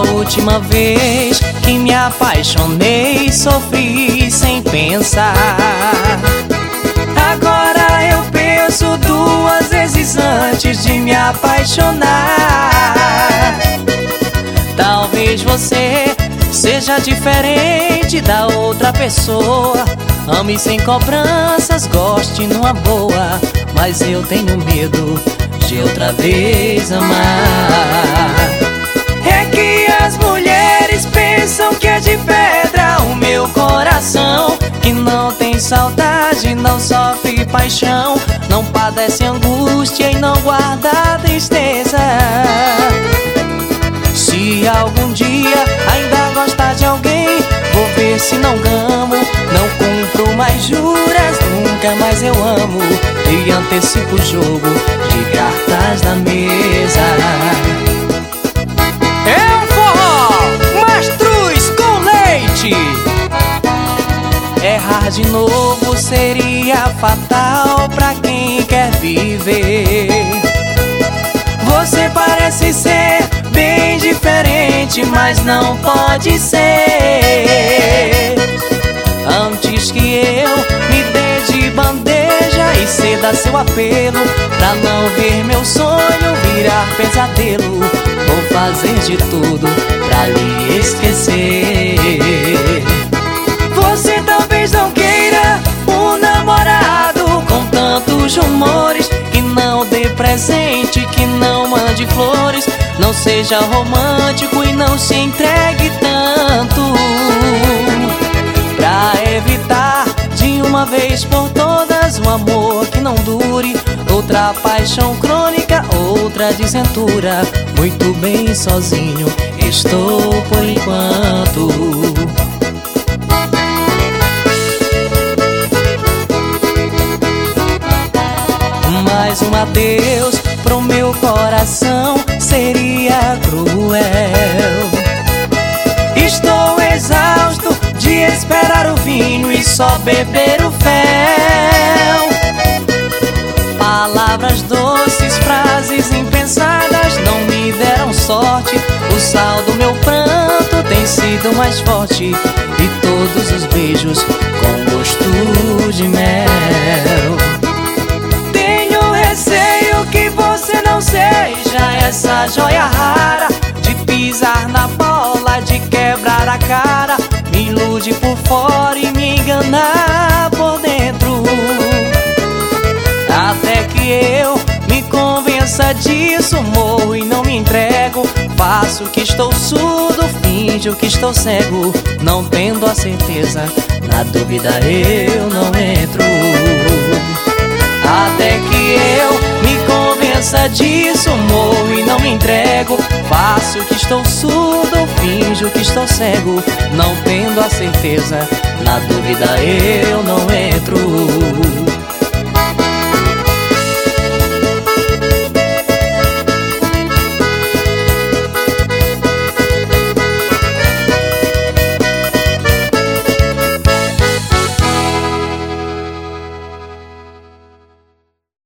última vez que me apaixonei, sofri sem pensar. Agora eu penso duas vezes antes de me apaixonar. Talvez você seja diferente da outra pessoa, ame sem cobranças, goste numa boa, mas eu tenho medo de outra vez amar. É que as mulheres pensam que é de pedra o meu coração, que não tem saudade, não sofre paixão, não padece angústia e não guarda tristeza. Se algum dia ainda gostar de alguém, vou ver se não gamo, não cumpro mais juras, nunca mais eu amo, e antecipo o jogo de cartas na mesa. É um forró mastruz com leite. Errar de novo seria fatal pra quem quer viver. Você parece ser bem diferente, mas não pode ser. Antes que eu me dê de bandeja e ceda seu apelo, pra não ver meu sonho virar pesadelo, vou fazer de tudo pra lhe esquecer. Você talvez não queira um namorado com tantos rumores, que não dê presente, que não mande flores, não seja romântico e não se entregue tanto. Pra evitar de uma vez por todas um amor que não dure, outra paixão crônica, outra desventura, muito bem sozinho estou por enquanto. Mais um adeus pro meu coração seria cruel. Estou exausto de esperar o vinho e só beber o fel. Palavras doces, frases impensadas não me deram sorte. O sal do meu pranto tem sido mais forte, e todos os beijos com gosto de mel. Receio que você não seja essa joia rara, de pisar na bola, de quebrar a cara, me ilude por fora e me enganar por dentro. Até que eu me convença disso, morro e não me entrego, faço que estou surdo, finjo que estou cego, não tendo a certeza, na dúvida eu não entro. Até que eu me convença disso, morro e não me entrego, faço que estou surdo, finjo que estou cego, não tendo a certeza, na dúvida eu não entro.